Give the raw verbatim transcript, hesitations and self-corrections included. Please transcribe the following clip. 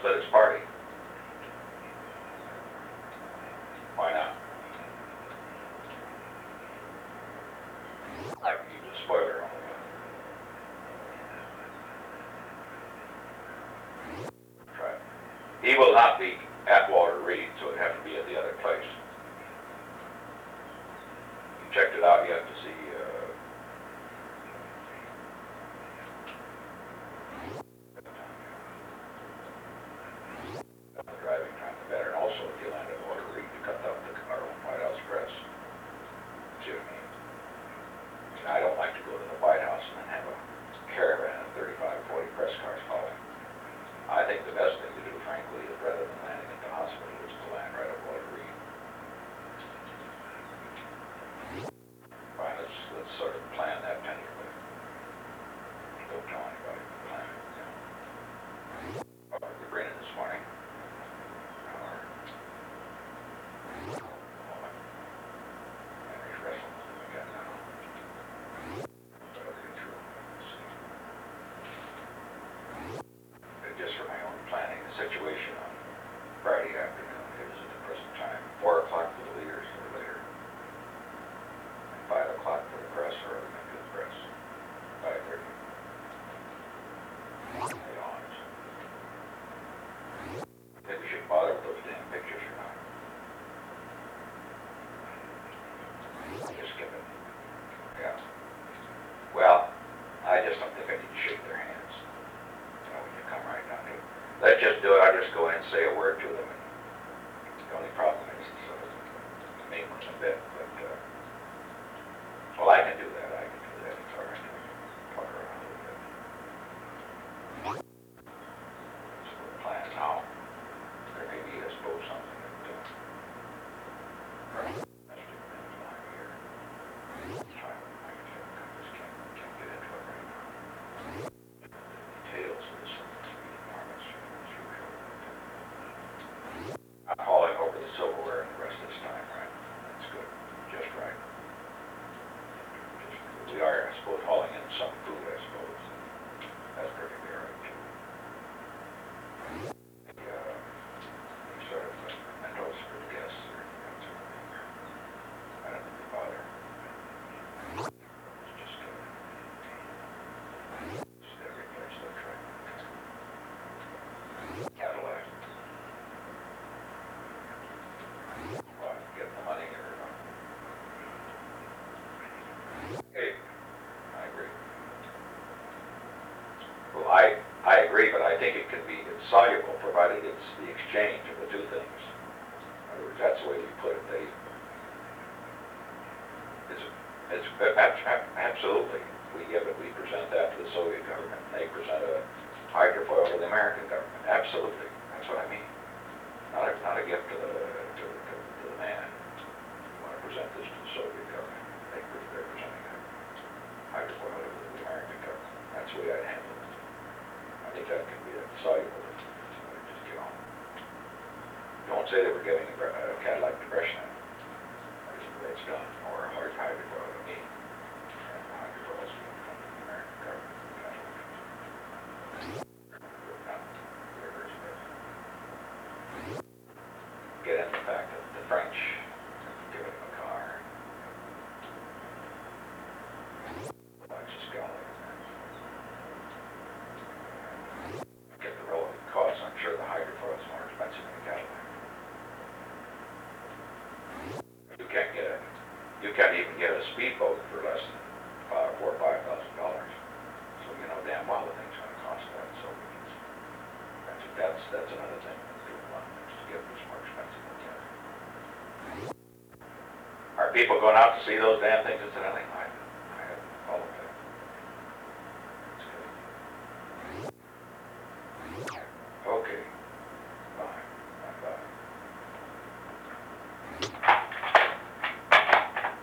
split his party. Why not? I can keep the spoiler on. Right. He will not be at Walter Reed, so it'd have to be at the other place. You checked it out yet to see, uh, the driving time better, and also if you land at Walter Reed, you cut out the our own White House press. See what I mean? And I don't like to go to the White House and then have a caravan of thirty-five, forty press cars following. I think the best thing to do, frankly, is rather than landing at the hospital, is to land right at Walter Reed. Fine, let's, let's sort of plan that tentatively. Don't tell anybody, plan it, you know. Oh, we're raining this morning. Or, Henry's wrestling again now. But okay, true. Let's see. Just for my own planning, the situation on Friday afternoon is at the present time four o'clock for the leaders or later, and five o'clock for the press or other than the press. Five thirty. Eight hours. Think we should bother with those damn pictures or not? Just skip it. Yeah. Well, I just don't think I need to shake their hands. Come right down to it. Let's just do it. I'll just go in and say a word to them. And the only problem is it's uh, name them a bit, but uh, well, I can do that. I can do that. It's all right. Talk around a little bit. So the plan now, there may be, I suppose, something that uh, that's different than lying here. Try to I just can't, can't get into it right now. Details of this. I'm hauling over the silverware and the rest of this time, right? That's good. Just right. Just, we are, I suppose, hauling in some food, I suppose. That's perfectly all right, too. The, uh, any sort of uh, mementos for the guests or that sort of thing. I don't think they bother. It's just, uh, just every place looks right. Cadillac. Well, get the money or not. Hey, I agree. Well, I, I agree, but I think it can be it's soluble provided it's the exchange of the two things. In other words, that's the way we put it. They, it's, it's absolutely. We give it, we present that to the Soviet government, and they present a hydrofoil to the American government. Absolutely. That's what I mean. Not a, not a gift to the, to, to, to the man. You want to present this to the Soviet government. They, they're presenting a hydrofoil to the American government. That's the way I'd handle it. I think that can be a soluble. Just get on. Don't say that we're giving a, a Cadillac to Brezhnev. That's the way it's done. Or a hard hydrofoil to me. And the hydrofoils from the American government. Get in the fact that the French give him a car. Alexis Galley. Get the relative costs. I'm sure the hydrofoil is more expensive than a Cadillac. You can't get a, you can't even get a speedboat for less than five, four or five thousand dollars. So you know damn well the thing's going to cost that. So that's that's that's another thing. Get this more expensive than the other. Are people going out to see those damn things incidentally?